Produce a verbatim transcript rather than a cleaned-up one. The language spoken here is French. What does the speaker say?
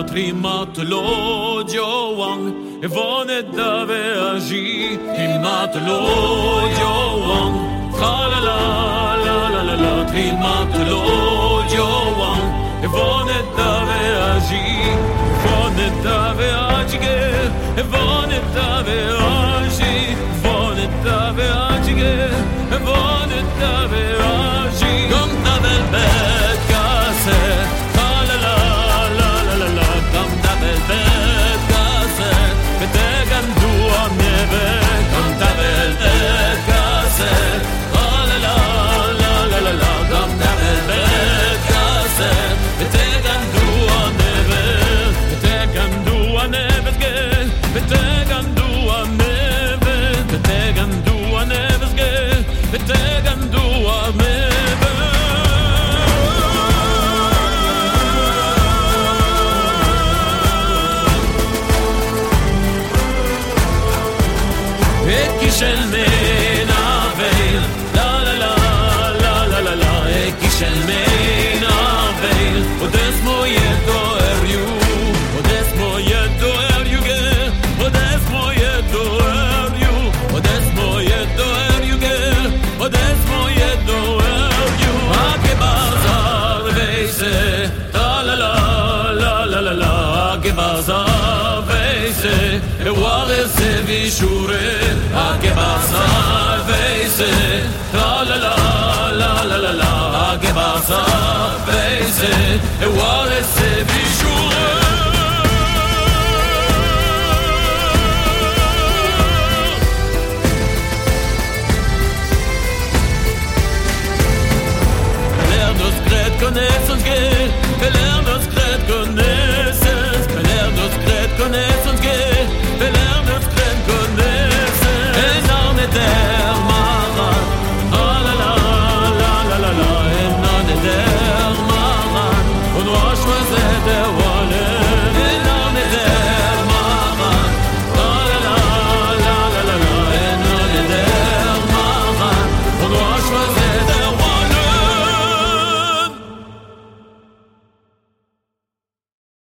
trimat lo joang evonet dave agi trimat lo joang la la la la la la trimat lo joang evonet dave agi evonet dave agi evonet dave agi evonet dave agi evonet dave agi gam tabel bet kase la la la la la la gam tabel bet kase betegam du ameve gam tabel bet kase la la la la la la la gam tabel bet kase betegam du ameve betegam du ameve betegam du ameve betegam du ameve betegam du ameve ekishel menavel la la la la la la la ekishel menavel odes moyeto eryu odes moyeto eryu ge odes moyeto eryu odes moyeto eryu ge odes moyeto eryu ake bazar veise la la la la la la la ake bazar veise e ware se vishure ake bazar veise la la la la la la la ake bazar veise e ware se